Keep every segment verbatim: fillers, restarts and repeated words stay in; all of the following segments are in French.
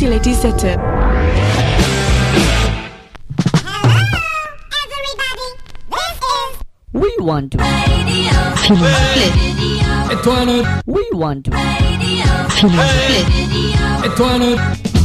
il est dix-sept heures. We want to feel split. Et toi l'autre. We want to feel split. Et toi l'autre.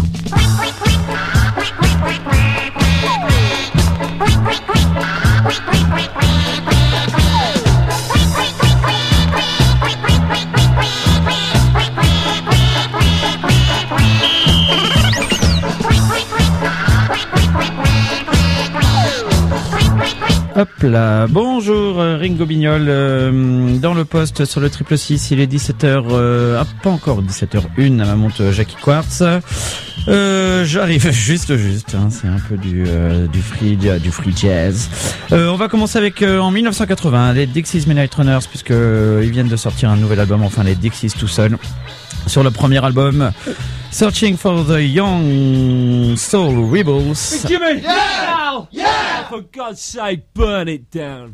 Hop là, bonjour Ringo Bignol, euh, dans le poste sur le triple six, il est dix-sept heures, euh, ah, pas encore dix-sept heures une à ma montre Jackie Quartz. Euh, j'arrive juste juste, hein, c'est un peu du euh, du free du free jazz. Euh, on va commencer avec euh, en dix-neuf cent quatre-vingts les Dixies Midnight Runners, puisque euh, ils viennent de sortir un nouvel album, enfin les Dixies tout seuls, sur le premier album Searching for the Young Soul Rebels. Hey, Jimmy! Yeah! Yeah! For God's sake, burn it down.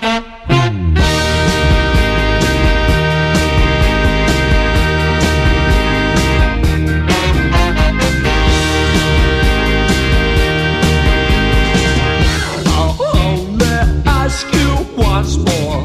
I'll only ask you once more.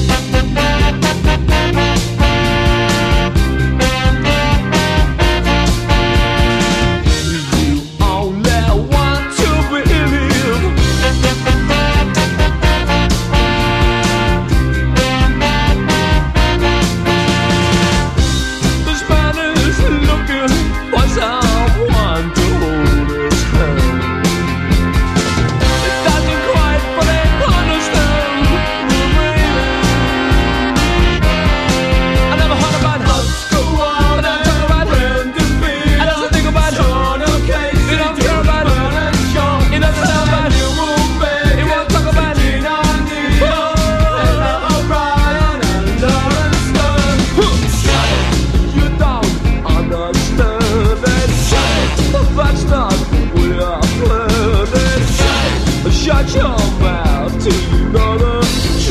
Shut your mouth till you know the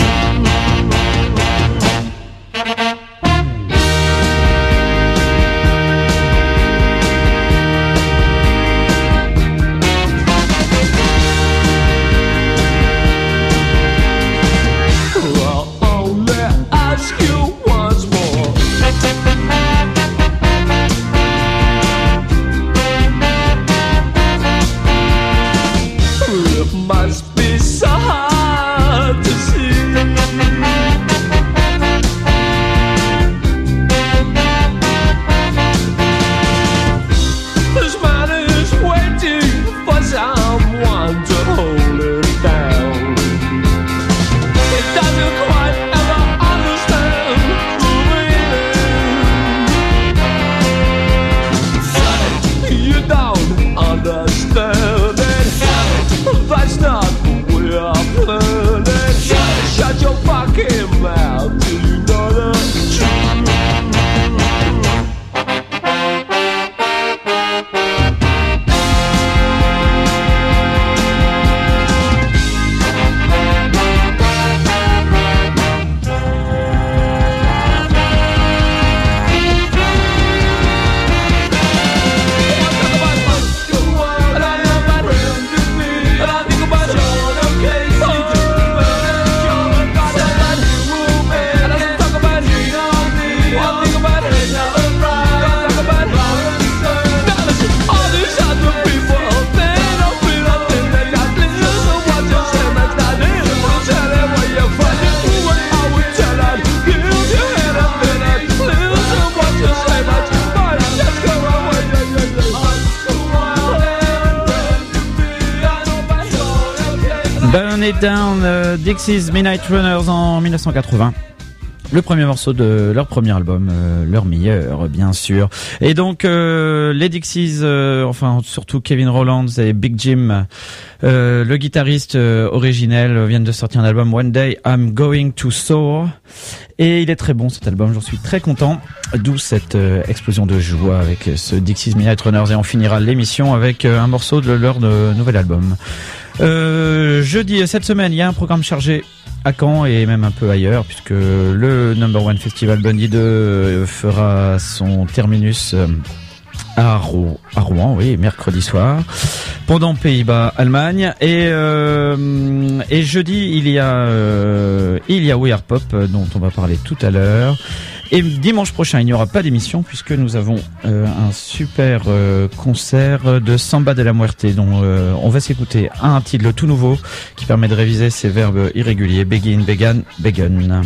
I'll only ask you once more. It must be so hard to see. This man is waiting for someone to hold it down. He doesn't quite ever understand the meaning. You don't understand it. That's not what we are planning. Shut your fucking mouth till you know the truth. Burn It Down, euh, Dixies Midnight Runners en dix-neuf cent quatre-vingts. Le premier morceau de leur premier album, euh, leur meilleur, bien sûr. Et donc, euh, les Dixies, euh, enfin surtout Kevin Rowlands et Big Jim, euh, le guitariste euh, originel, viennent de sortir un album One Day I'm Going to Soar. Et il est très bon cet album, j'en suis très content. D'où cette euh, explosion de joie avec ce Dixies Midnight Runners. Et on finira l'émission avec euh, un morceau de leur de, nouvel album. Euh, jeudi, cette semaine, il y a un programme chargé à Caen et même un peu ailleurs, puisque le Number One Festival Bundy deux fera son terminus à Rouen, à Rouen, oui, mercredi soir. Pendant Pays-Bas, Allemagne. Et, euh, et jeudi, il y a, euh, il y a We Are Pop, dont on va parler tout à l'heure. Et dimanche prochain, il n'y aura pas d'émission puisque nous avons euh, un super euh, concert de Samba de la Muerte dont euh, on va s'écouter un titre tout nouveau qui permet de réviser ces verbes irréguliers. Begin, began, begun.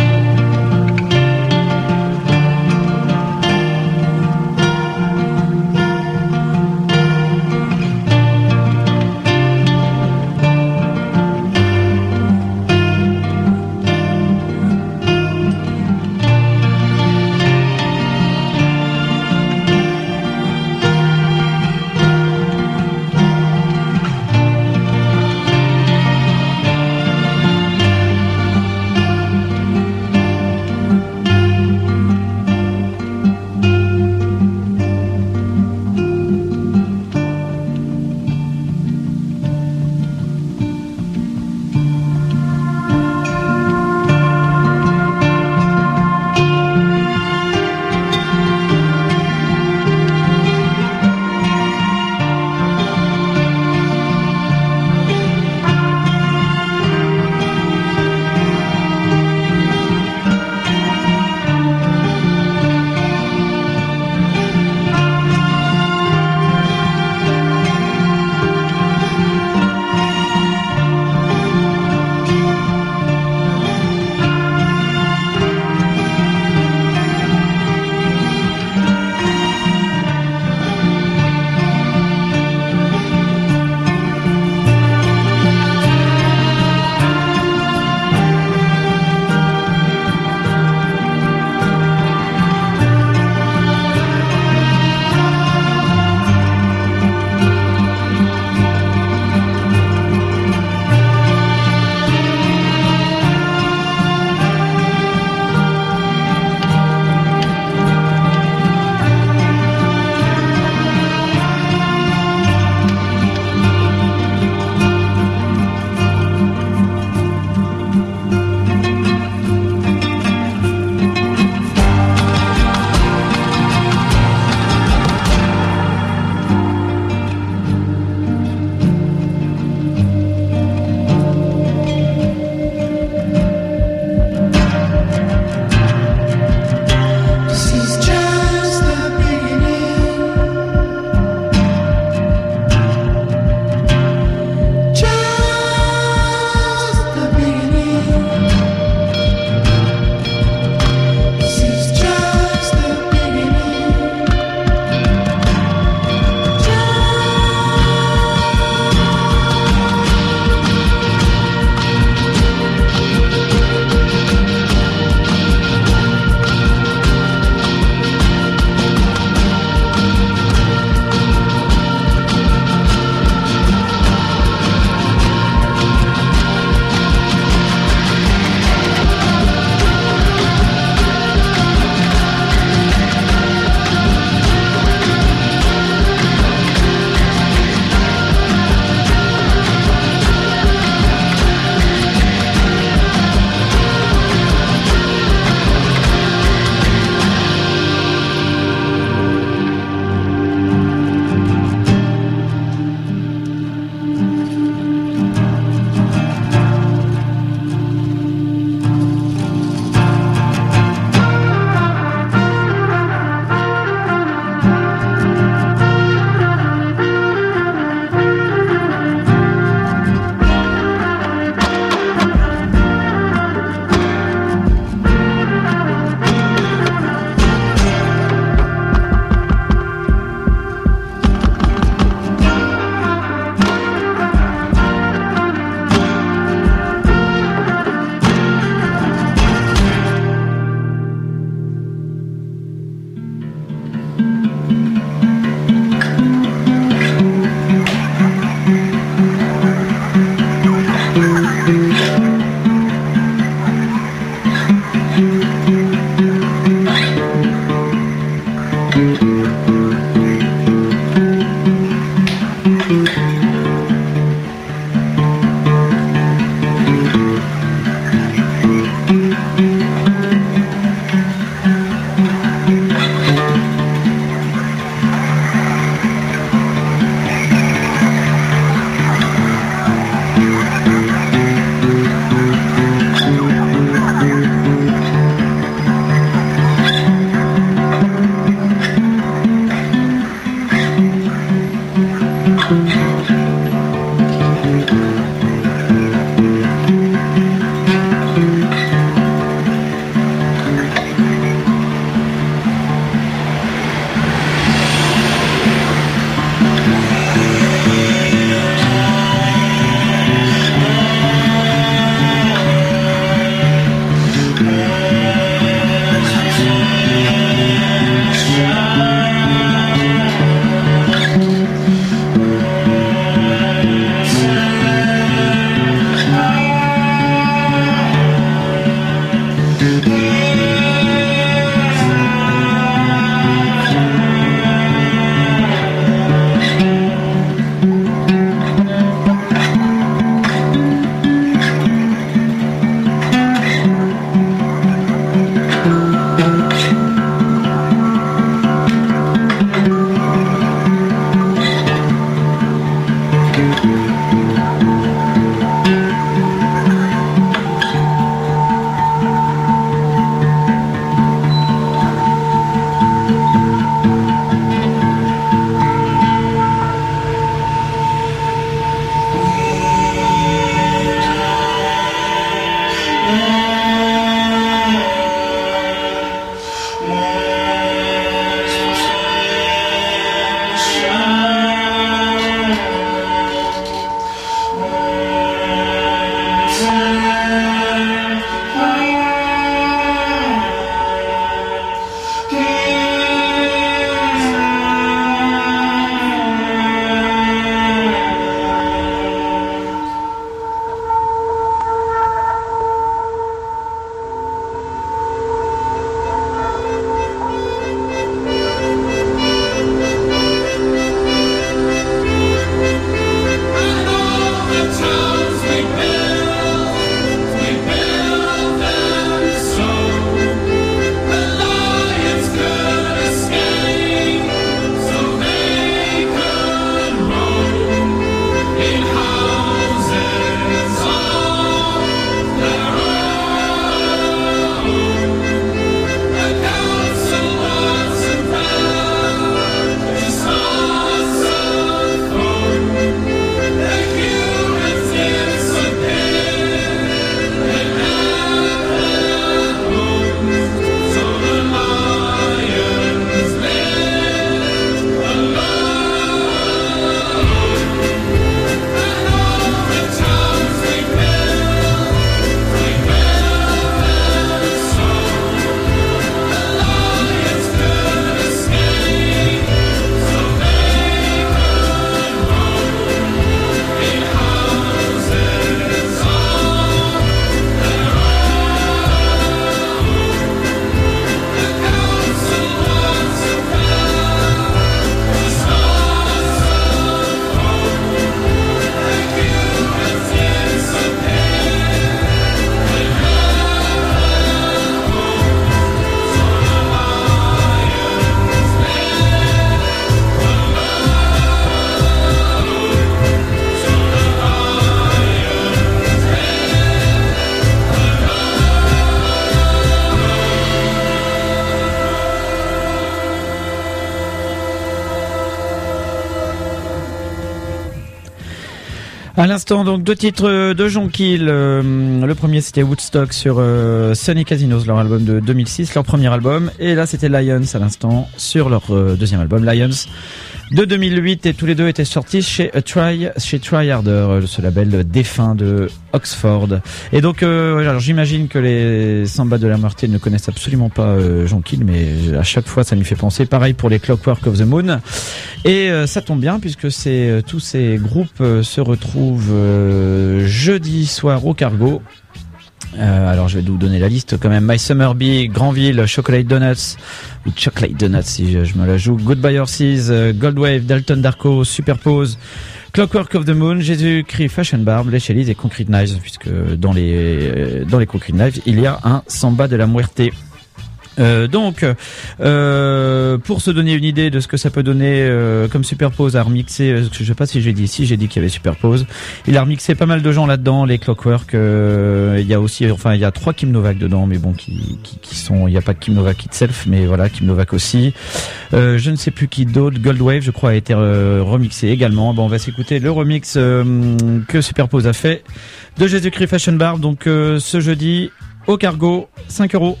À l'instant, donc, deux titres de Jonquill. Euh, le premier, c'était Woodstock sur euh, Sunny Casinos, leur album de deux mille six, leur premier album. Et là, c'était Lions à l'instant sur leur euh, deuxième album, Lions, de deux mille huit. Et tous les deux étaient sortis chez A Try, chez Try Harder, ce label défunt de Oxford. Et donc, euh, alors j'imagine que les Samba de la Muerte ne connaissent absolument pas euh, Jonquill, mais à chaque fois, ça m'y fait penser. Pareil pour les Clockwork of the Moon. Et euh, ça tombe bien puisque c'est euh, tous ces groupes euh, se retrouvent euh, jeudi soir au Cargo. Euh, alors je vais vous donner la liste quand même. My Summer Bee, Granville, Chocolate Donuts ou Chocolate Donuts si je, je me la joue. Goodbye Horses, euh, Goldwave, Dalton Darko, Superpose, Clockwork of the Moon, Jésus-Christ, Fashion Barb, Les Chalices et Concrete Knives, puisque dans les dans les Concrete Knives il y a un Samba de la Muerte. Euh, donc, euh, pour se donner une idée de ce que ça peut donner, euh, comme Superpose a remixé, euh, je sais pas si j'ai dit, si j'ai dit qu'il y avait Superpose, il a remixé pas mal de gens là-dedans, les Clockwork. Euh, il y a aussi, enfin, il y a trois Kim Novak dedans, mais bon, qui, qui, qui sont, il y a pas de Kim Novak itself, mais voilà, Kim Novak aussi. Euh, je ne sais plus qui d'autre, Goldwave, je crois, a été euh, remixé également. Bon, on va s'écouter le remix euh, que Superpose a fait de Jésus-Christ Fashion Barb. Donc, euh, ce jeudi au Cargo, cinq euros.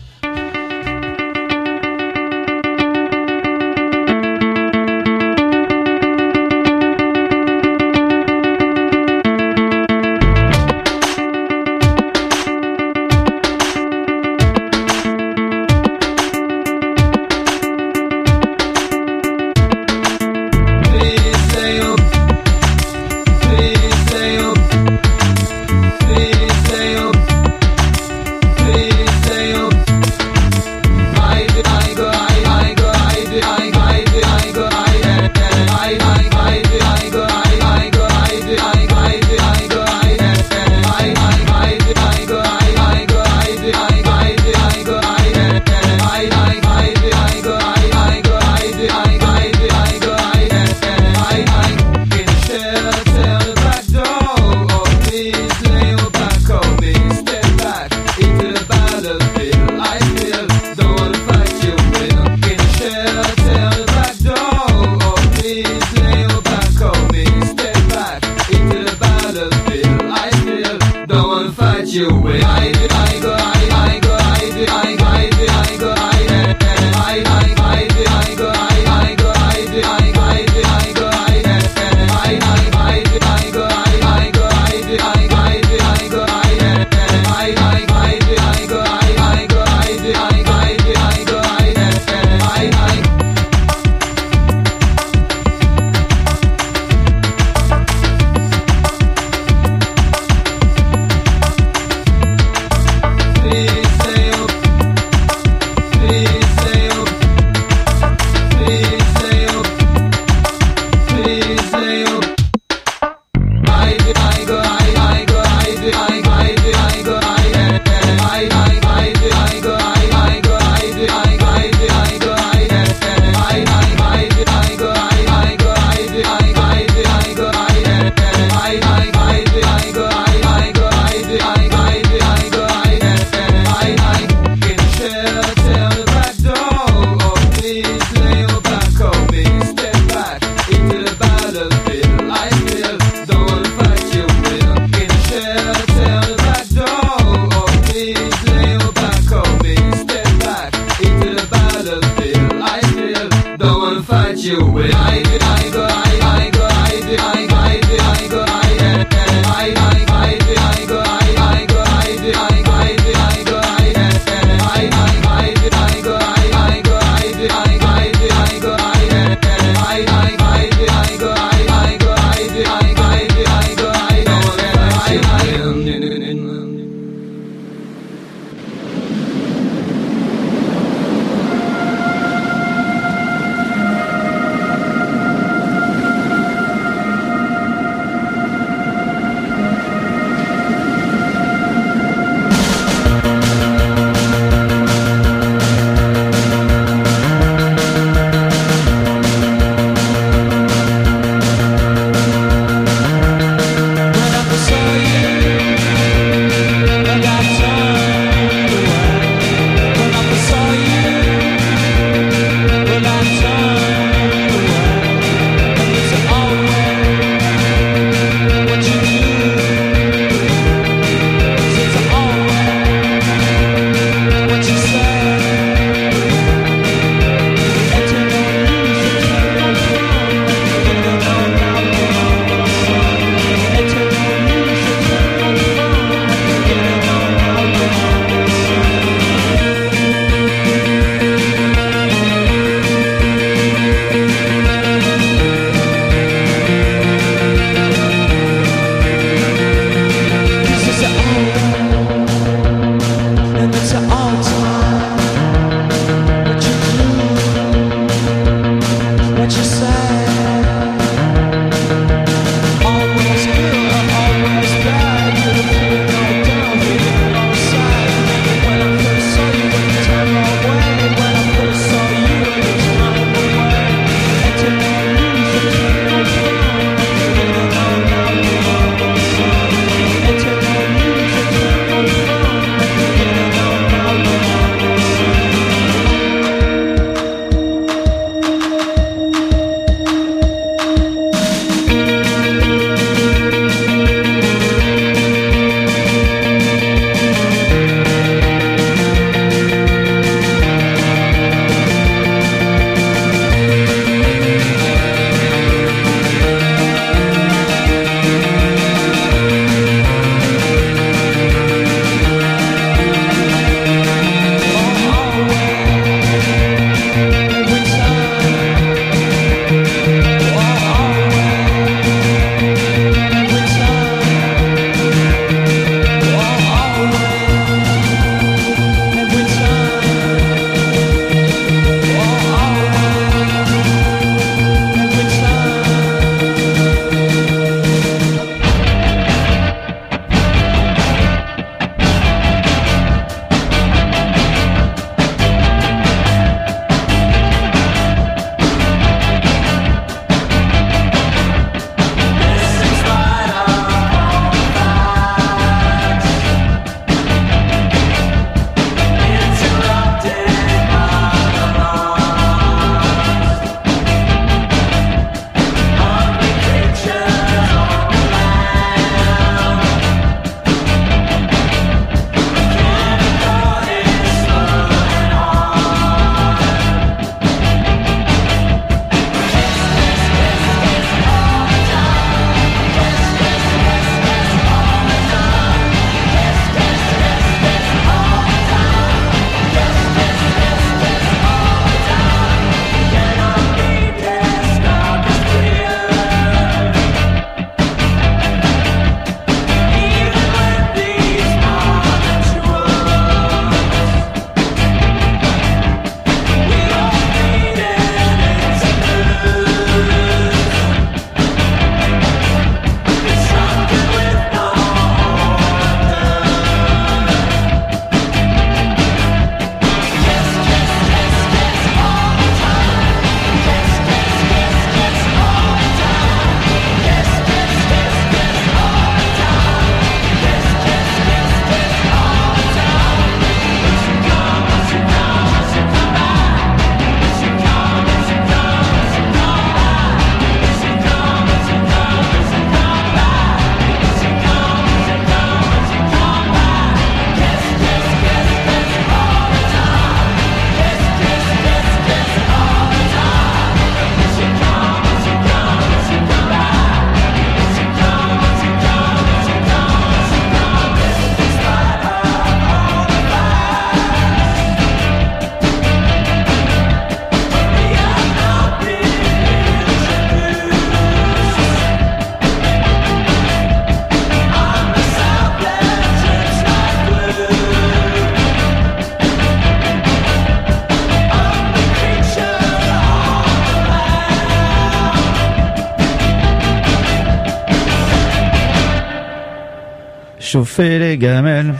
chauffer les gamelles.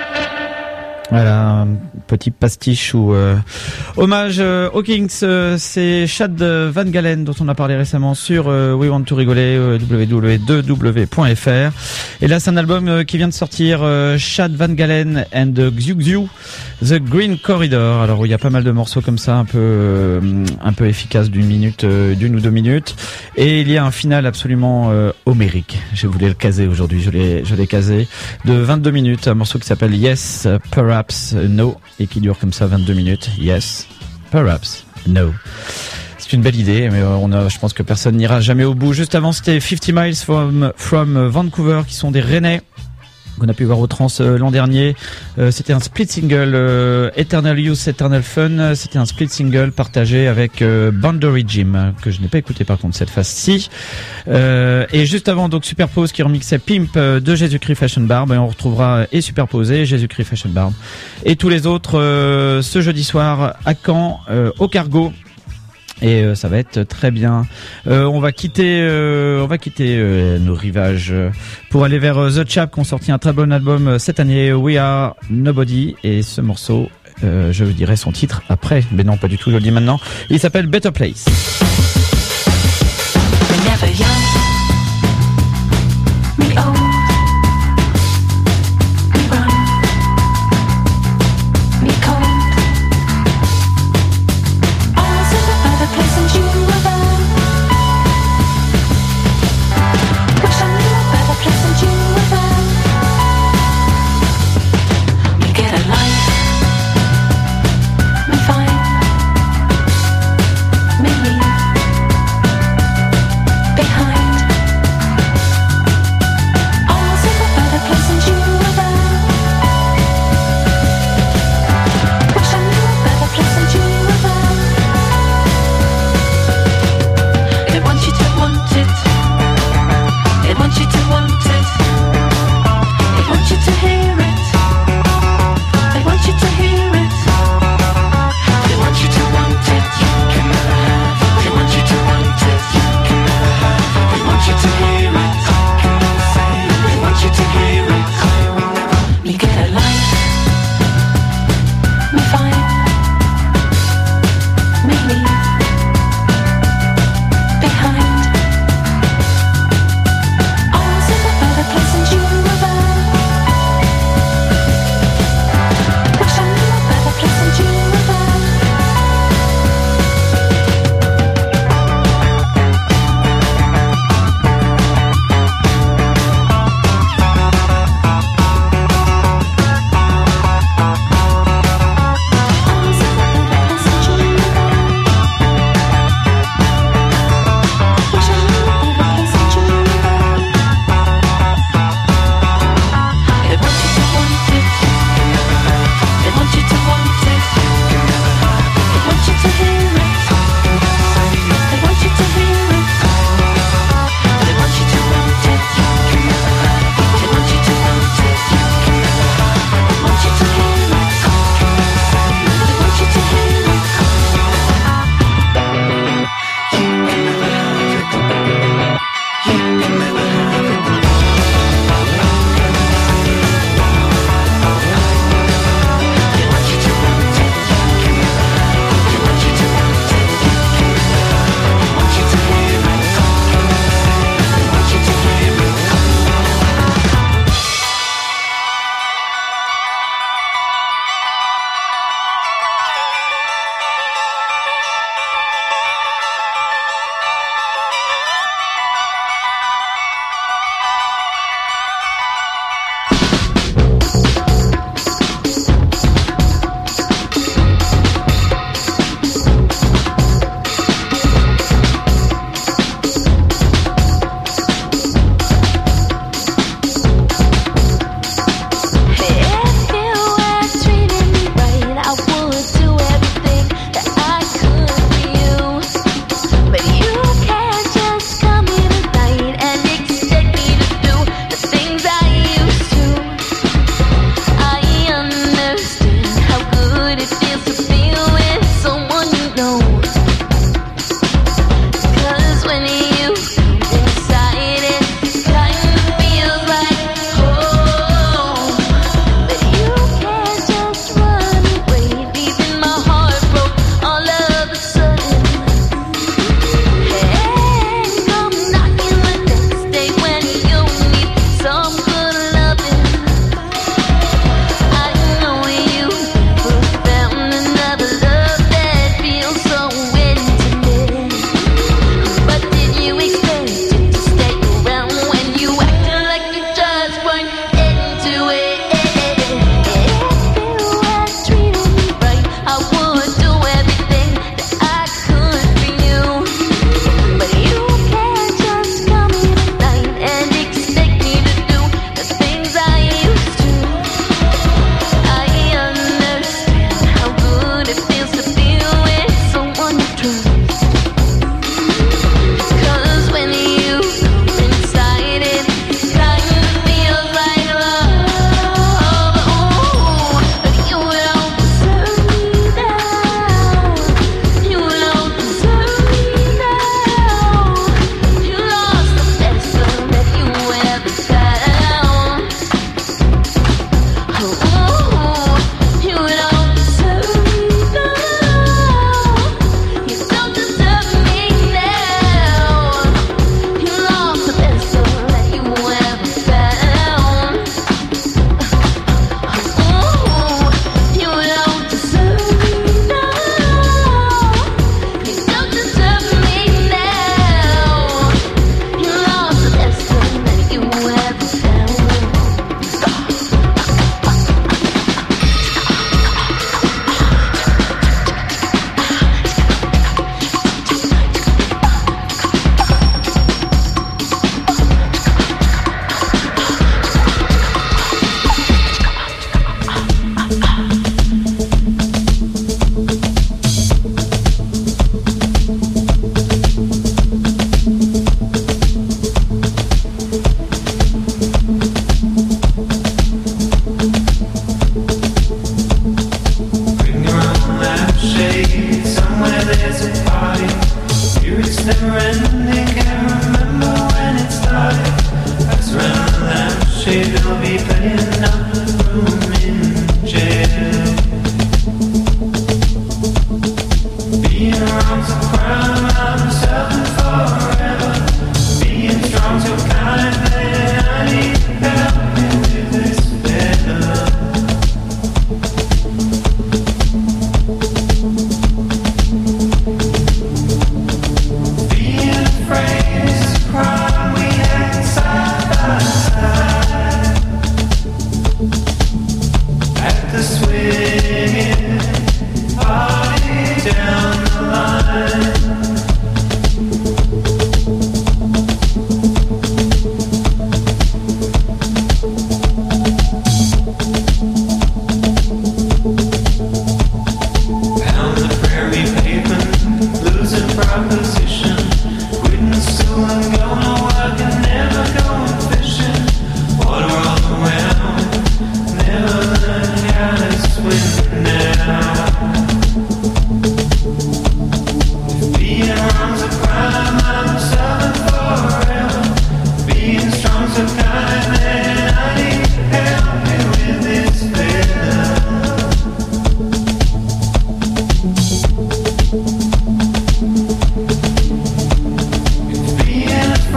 Voilà, un petit pastiche ou euh, hommage euh, aux Kings. Euh, c'est Chad Van Galen dont on a parlé récemment sur euh, We Want to Rigoler, euh, w w w point deux w point f r. Et là, c'est un album euh, qui vient de sortir, euh, Chad Van Galen and Xiu Xiu, The Green Corridor. Alors, il y a pas mal de morceaux comme ça, un peu euh, un peu efficaces d'une minute, euh, d'une ou deux minutes. Et il y a un final absolument euh, homérique. Je voulais le caser aujourd'hui, je l'ai je l'ai casé de vingt-deux minutes, un morceau qui s'appelle Yes, Perhaps No, et qui dure comme ça vingt-deux minutes. Yes, perhaps no. C'est une belle idée, mais on a, je pense que personne n'ira jamais au bout. Juste avant, c'était cinquante miles from, from Vancouver, qui sont des Rennais, qu'on a pu voir au Trans euh, l'an dernier. Euh, c'était un split single, euh, Eternal Youth, Eternal Fun. C'était un split single partagé avec euh, Boundary Gym, que je n'ai pas écouté par contre cette fois-ci. Euh, et juste avant, donc Superpose qui remixait Pimp euh, de Jésus-Christ Fashion Barb, et on retrouvera et Superposé, Jésus-Christ Fashion Barb et tous les autres euh, ce jeudi soir à Caen, euh, au Cargo. Et euh, ça va être très bien. Euh, on va quitter, euh, on va quitter euh, nos rivages euh, pour aller vers euh, The Chap, qui ont sorti un très bon album euh, cette année, We Are Nobody. Et ce morceau, euh, je dirai son titre après, mais non, pas du tout. Je le dis maintenant. Il s'appelle Better Place. Behind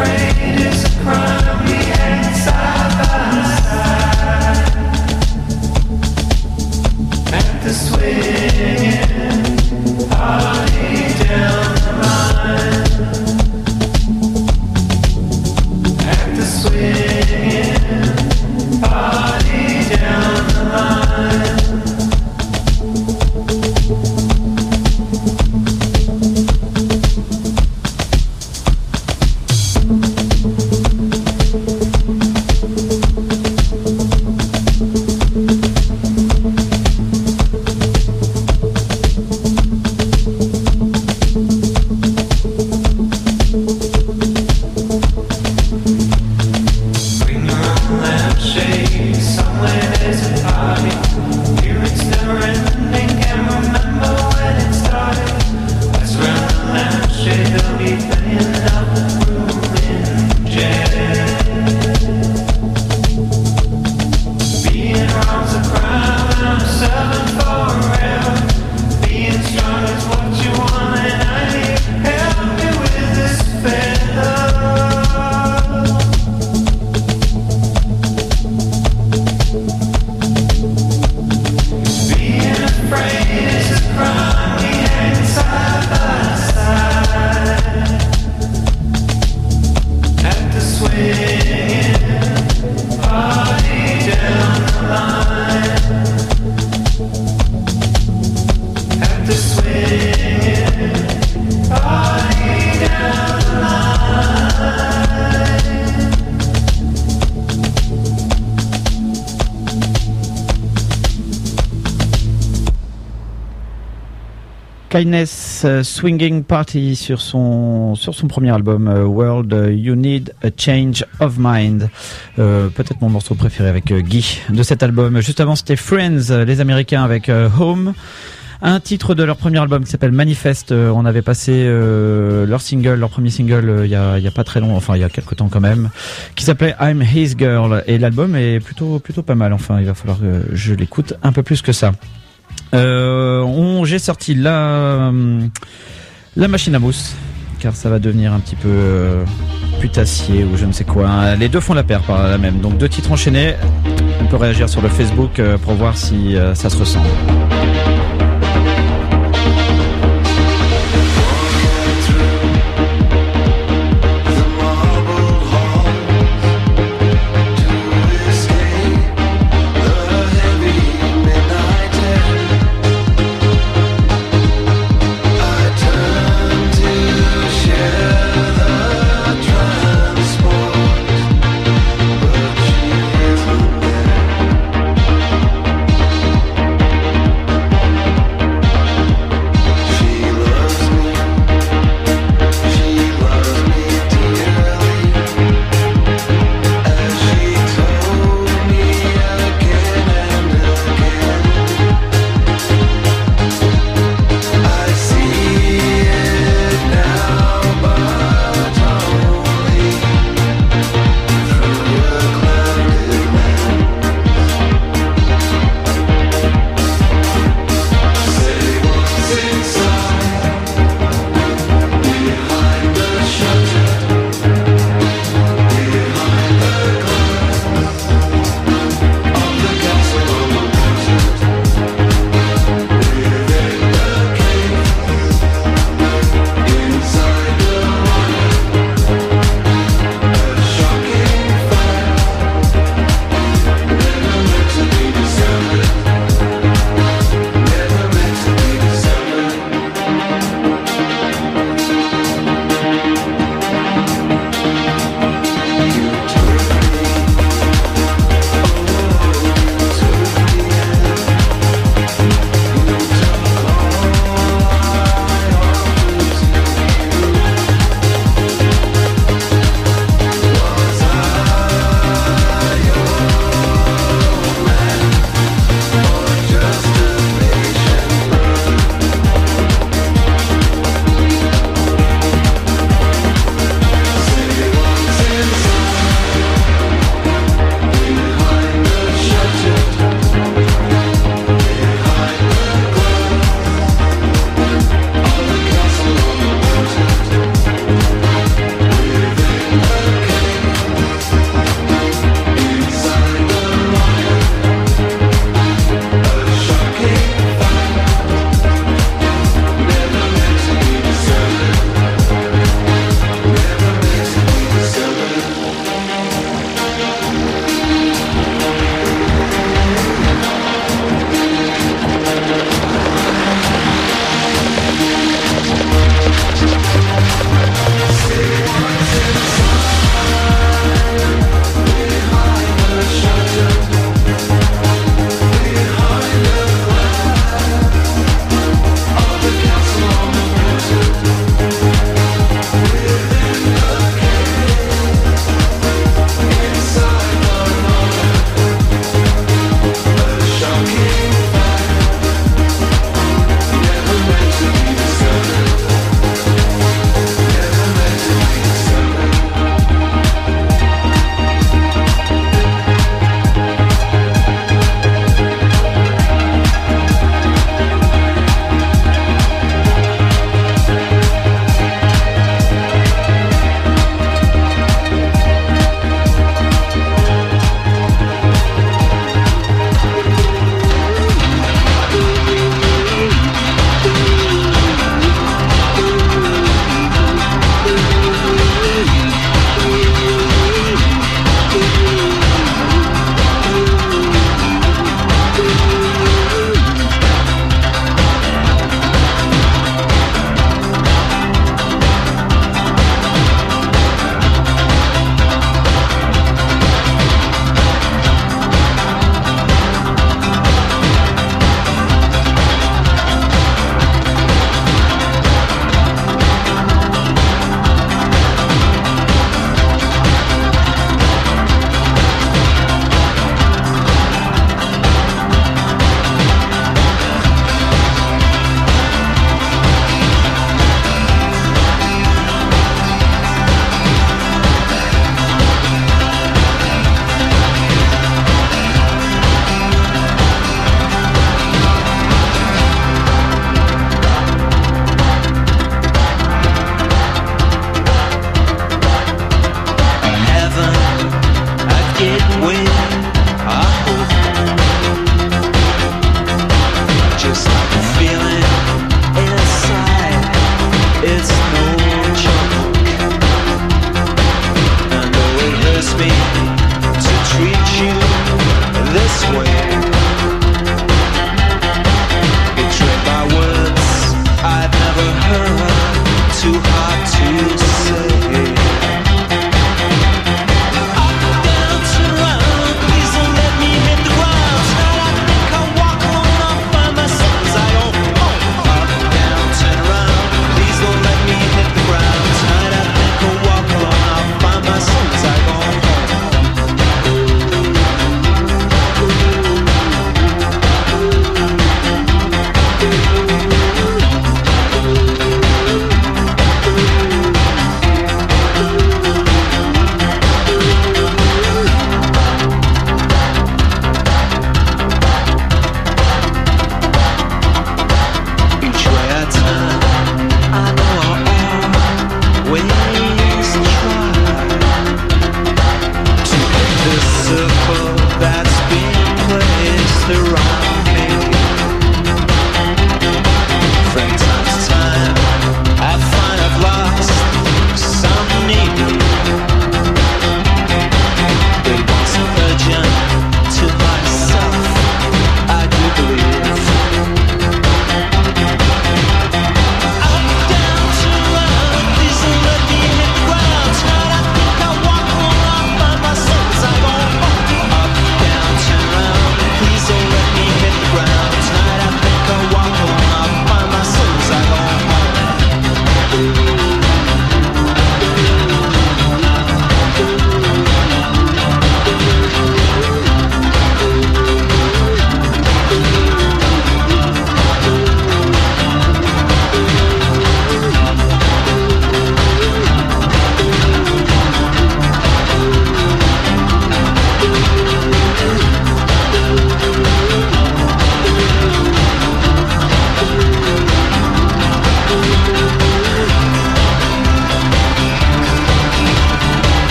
Kindness uh, Swinging Party sur son sur son premier album uh, World uh, You Need a Change of Mind. Euh, peut-être mon morceau préféré avec uh, Guy de cet album. Juste avant c'était Friends, uh, les Américains avec uh, Home. Un titre de leur premier album qui s'appelle Manifest. Euh, on avait passé euh, leur single, leur premier single, il euh, y a il y a pas très long, enfin il y a quelques temps quand même, qui s'appelait I'm His Girl. Et l'album est plutôt plutôt pas mal. Enfin, il va falloir que je l'écoute un peu plus que ça. Euh, on, j'ai sorti la la machine à mousse car ça va devenir un petit peu euh, putassier ou je ne sais quoi. Les deux font la paire par la même. Donc deux titres enchaînés. On peut réagir sur le Facebook euh, pour voir si euh, ça se ressemble. Transport, but she isn't there.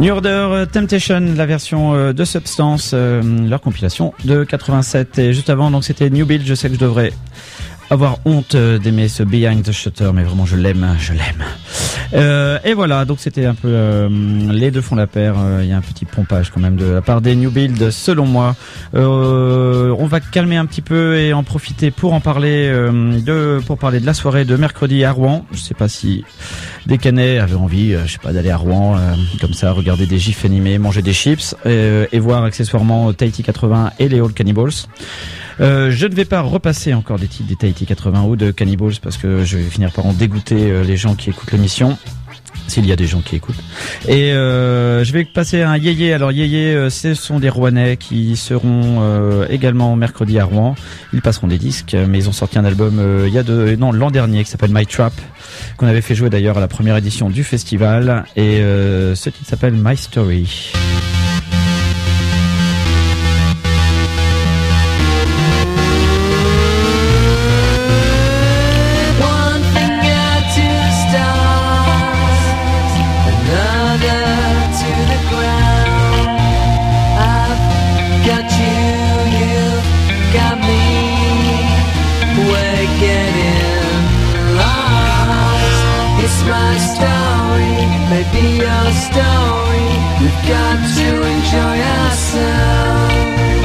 New Order Temptation, la version de Substance, euh, leur compilation de quatre-vingt-sept. Et juste avant, donc c'était New Build. Je sais que je devrais avoir honte d'aimer ce Behind the Shutter, mais vraiment je l'aime, je l'aime. Euh, et voilà, donc c'était un peu euh, les deux font la paire. Il euh, y a un petit pompage quand même de la part des New Build, selon moi. Euh, on va calmer un petit peu et en profiter pour en parler euh, de pour parler de la soirée de mercredi à Rouen. Je sais pas si des Canets avaient envie, euh, je sais pas, d'aller à Rouen euh, comme ça, regarder des gifs animés, manger des chips euh, et voir accessoirement Tahiti quatre-vingts et les Old Cannibals. Euh, je ne vais pas repasser encore des titres des Tahiti quatre-vingts ou de Cannibals parce que je vais finir par en dégoûter euh, les gens qui écoutent l'émission. S'il y a des gens qui écoutent. Et euh, je vais passer à un yéyé. Alors yéyé, euh, ce sont des Rouennais qui seront euh, également mercredi à Rouen. Ils passeront des disques, mais ils ont sorti un album euh, il y a de, non l'an dernier qui s'appelle My Trap, qu'on avait fait jouer d'ailleurs à la première édition du festival. Et euh, ce titre s'appelle My Story. My story, maybe your story. We've got to enjoy ourselves.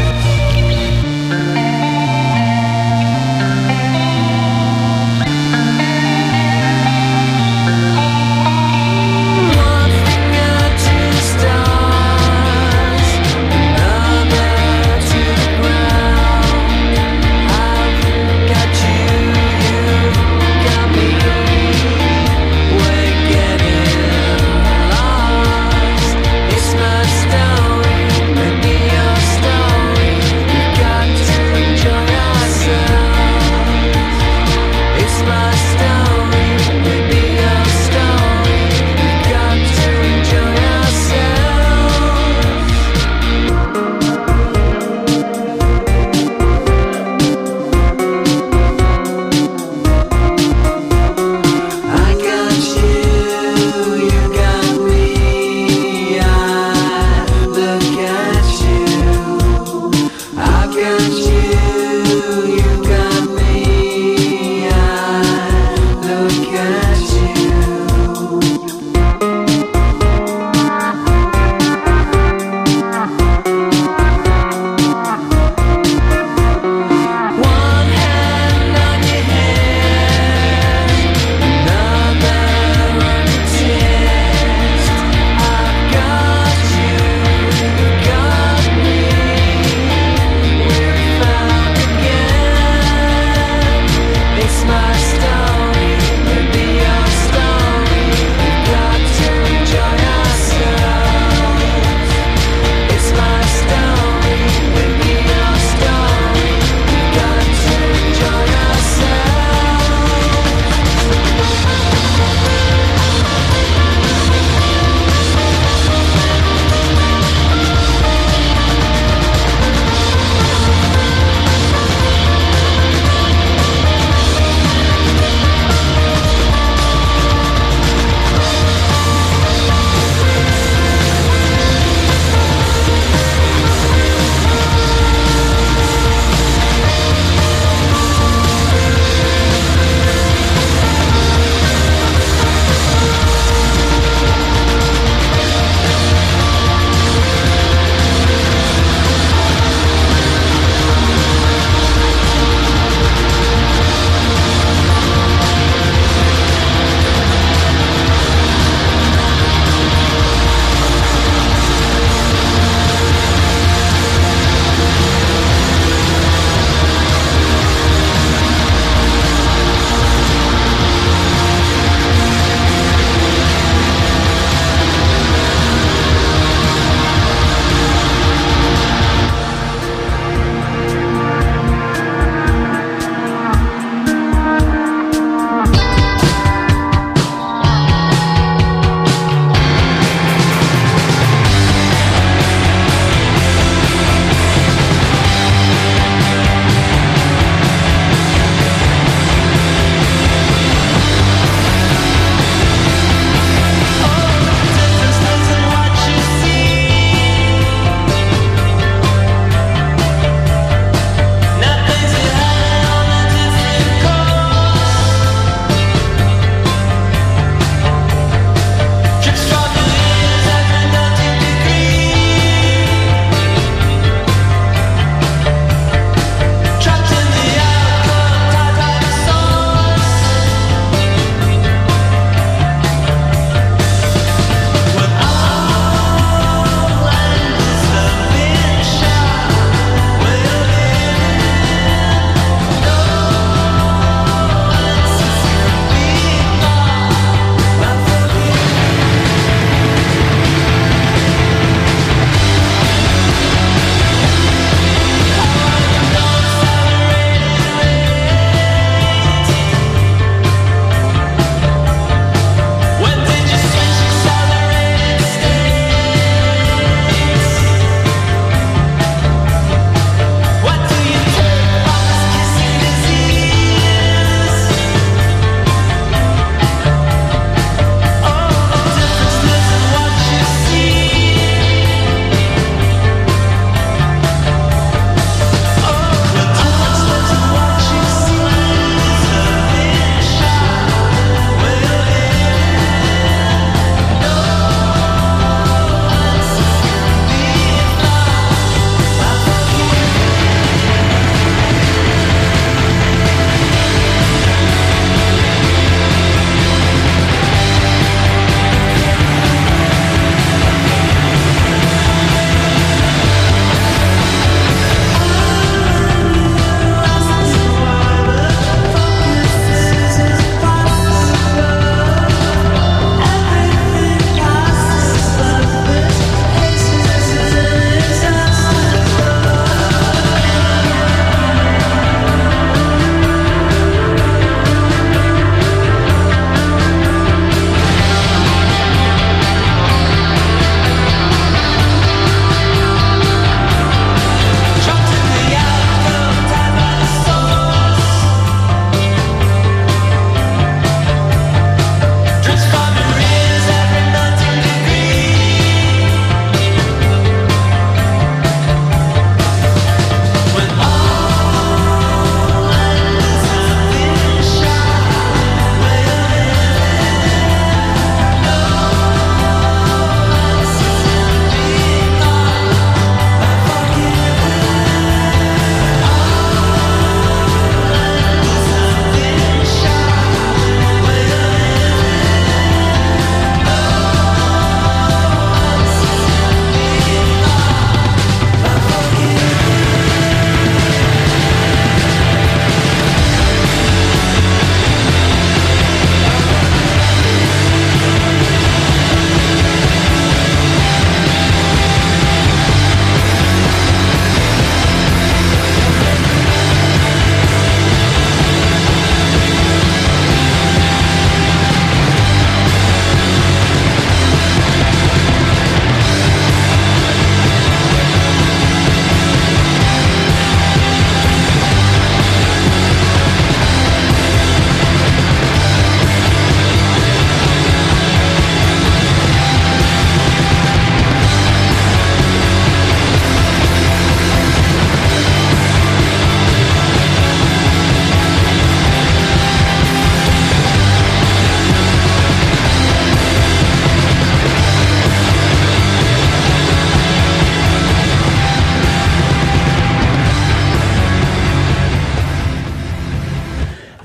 One finger to the stars, another to the ground. I've got you, you've got me. We're getting lost.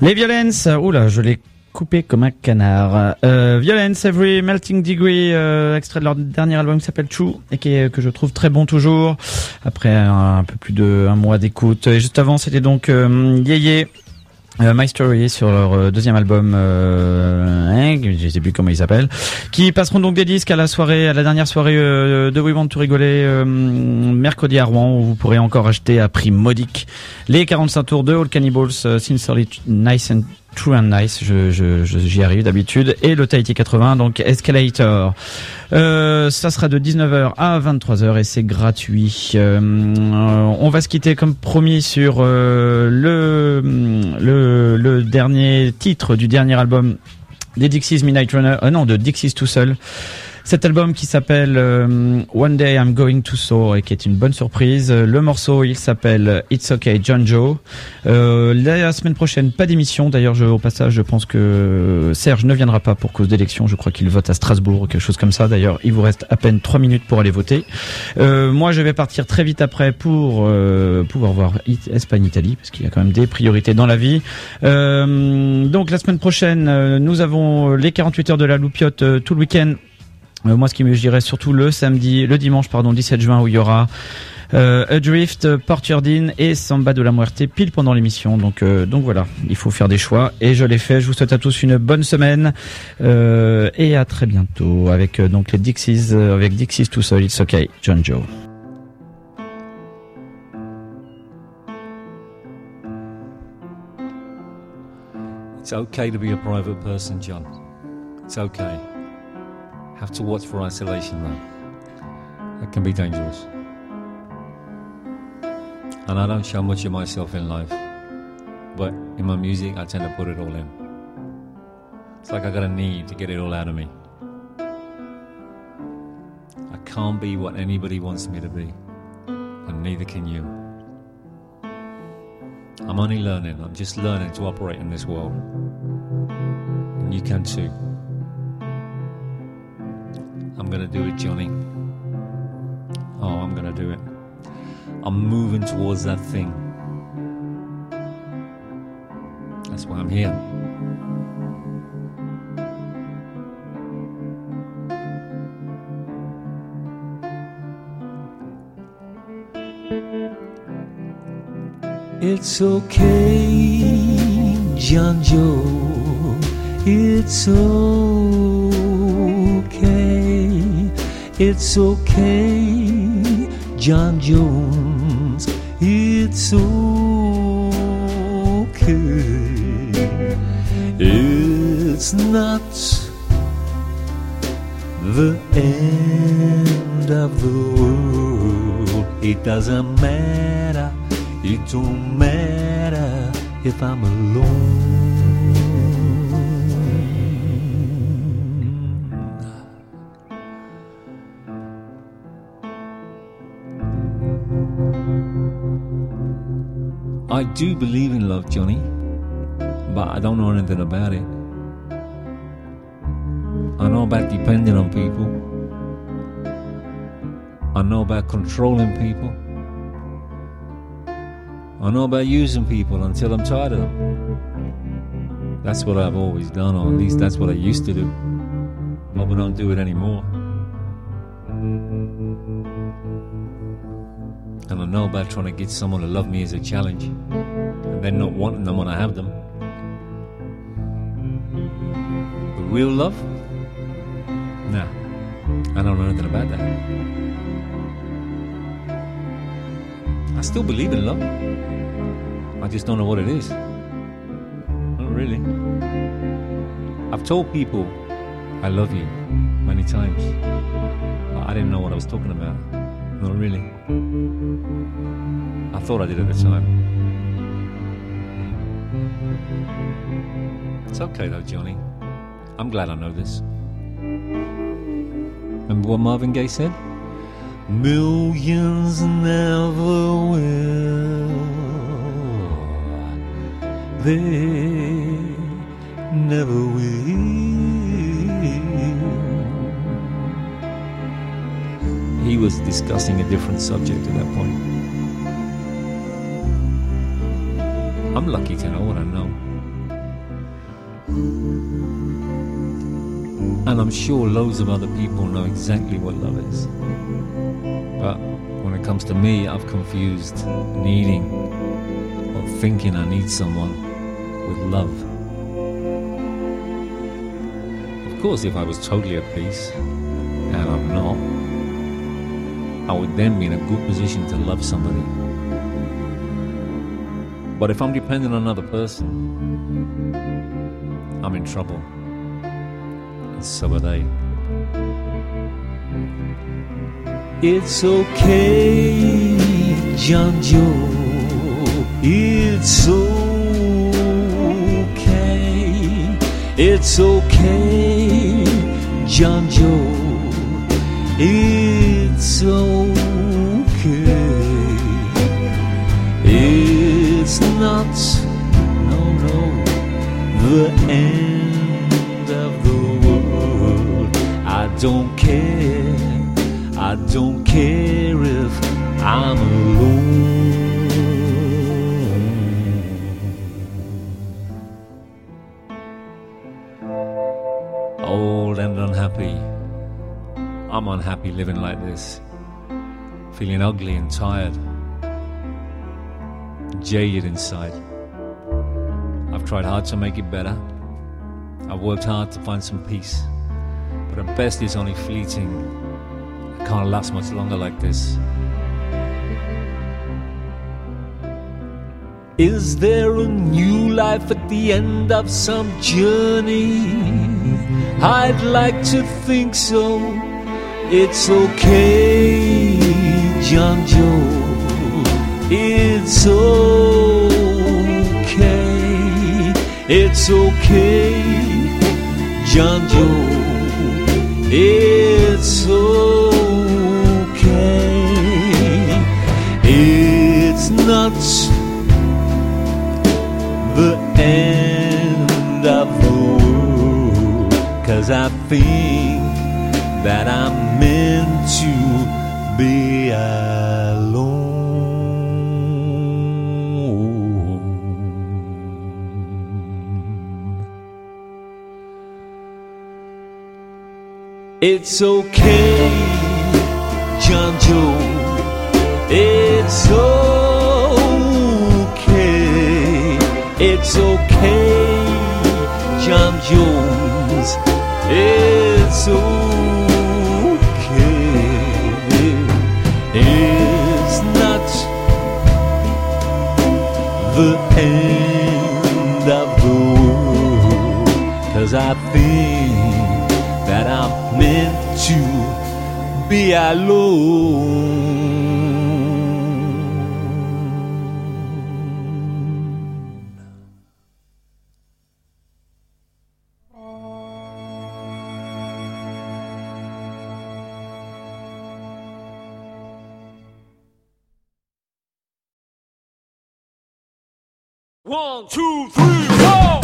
Les Violence, oula, je l'ai coupé comme un canard. Euh, Violence, Every Melting Degree, euh, extrait de leur dernier album qui s'appelle True et qui est, que je trouve très bon toujours. Après un, un peu plus de un mois d'écoute. Et juste avant, c'était donc euh, Yeah Yeah. Euh, My Story sur leur euh, deuxième album, euh, hein, je sais plus comment il s'appelle, qui passeront donc des disques à la soirée, à la dernière soirée euh, de We Want to Rigoler euh, mercredi à Rouen, où vous pourrez encore acheter à prix modique les quarante-cinq tours de All Cannibals, euh, Sincerely Nice and True and Nice, je, je, je j'y arrive d'habitude, et le Tahiti quatre-vingts, donc Escalator. Euh, ça sera de dix-neuf heures à vingt-trois heures et c'est gratuit. Euh, on va se quitter comme promis sur euh, le, le le dernier titre du dernier album des Dixies, Midnight Runner, euh, non de Dixies tout seul. Cet album qui s'appelle euh, One Day I'm Going to Soar et qui est une bonne surprise. Le morceau, il s'appelle It's Okay John Joe. Euh, la semaine prochaine, pas d'émission. D'ailleurs, je, au passage, je pense que Serge ne viendra pas pour cause d'élection. Je crois qu'il vote à Strasbourg ou quelque chose comme ça. D'ailleurs, il vous reste à peine trois minutes pour aller voter. Euh, moi, je vais partir très vite après pour euh, pouvoir voir Espagne-Italie parce qu'il y a quand même des priorités dans la vie. Euh, donc, la semaine prochaine, euh, nous avons les quarante-huit heures de la Loupiote euh, tout le week-end. Euh, moi, ce qui me dirait surtout le samedi, le dimanche, pardon, dix-sept juin, où il y aura euh, Adrift, Porturdin et Samba de la Muerte pile pendant l'émission. Donc, euh, donc voilà, il faut faire des choix et je l'ai fait. Je vous souhaite à tous une bonne semaine euh, et à très bientôt avec euh, donc les Dixies, euh, avec Dixies tout seul. It's okay, John Joe. It's okay to be a private person, John. It's okay. Have to watch for isolation though. It can be dangerous. And I don't show much of myself in life, but in my music I tend to put it all in. It's like I got a need to get it all out of me. I can't be what anybody wants me to be, and neither can you. I'm only learning, I'm just learning to operate in this world. And you can too. I'm gonna do it, Johnny. Oh, I'm gonna do it. I'm moving towards that thing. That's why I'm here. It's okay, John Joe. It's okay. It's okay, John Jones. It's okay. It's not the end of the world. It doesn't matter. It don't matter if I'm alone. I do believe in love, Johnny, but I don't know anything about it. I know about depending on people. I know about controlling people. I know about using people until I'm tired of them. That's what I've always done, or at least that's what I used to do. But we don't do it anymore. And I know about trying to get someone to love me as a challenge, and then not wanting them when I have them. But real love? Nah, I don't know anything about that. I still believe in love. I just don't know what it is. Not really. I've told people I love you many times, but I didn't know what I was talking about. Not really. I thought I did at the time. It's okay though, Johnny. I'm glad I know this. Remember what Marvin Gaye said? Millions never will. They never will. He was discussing a different subject at that point. I'm lucky to know what I know. And I'm sure loads of other people know exactly what love is. But when it comes to me, I've confused needing or thinking I need someone with love. Of course, if I was totally at peace, and I'm not, I would then be in a good position to love somebody. But if I'm dependent on another person, I'm in trouble. And so are they. It's okay, John Joe. It's okay. It's okay, John Joe. It's okay. It's not, no, no, the end of the world. I don't care. I don't care if I'm alone. Old and unhappy. I'm unhappy living like this. Feeling ugly and tired. Jaded inside. I've tried hard to make it better. I've worked hard to find some peace. But at best it's only fleeting. I can't last much longer like this. Is there a new life at the end of some journey? I'd like to think so. It's okay, John Joe. It's okay. It's okay, John Joe. It's okay. It's not the end of the world, 'cause I think that I'm meant to be alone. It's okay, John Joe. It's okay. It's okay, John Jones. It's okay. It's not the end of the world, 'cause I think that I'm meant to be alone. One, two, three, four.